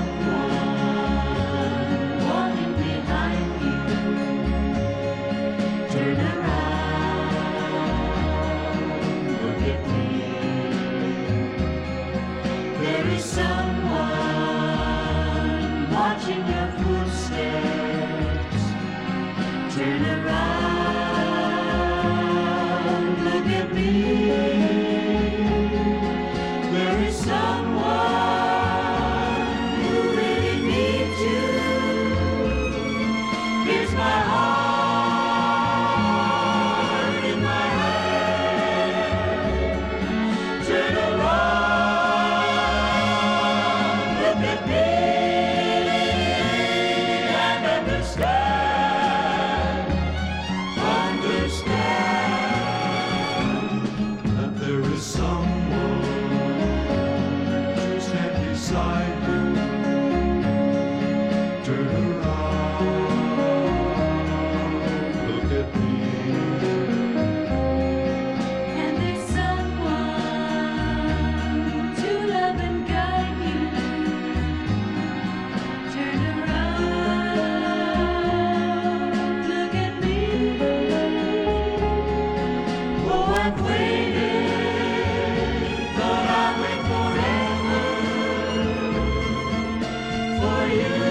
someone walking behind you. Turn around, look at me. There is someone watching your footsteps. Turn around, look at me. There is someone who really needs you. Here's my heart in my hand. Turn around, look at me, and understand that there is someone to stand beside you. Turn around, look at me. And there's someone to love and guide you. Turn around, look at me. Oh, I've waited, thought I'd wait forever for you.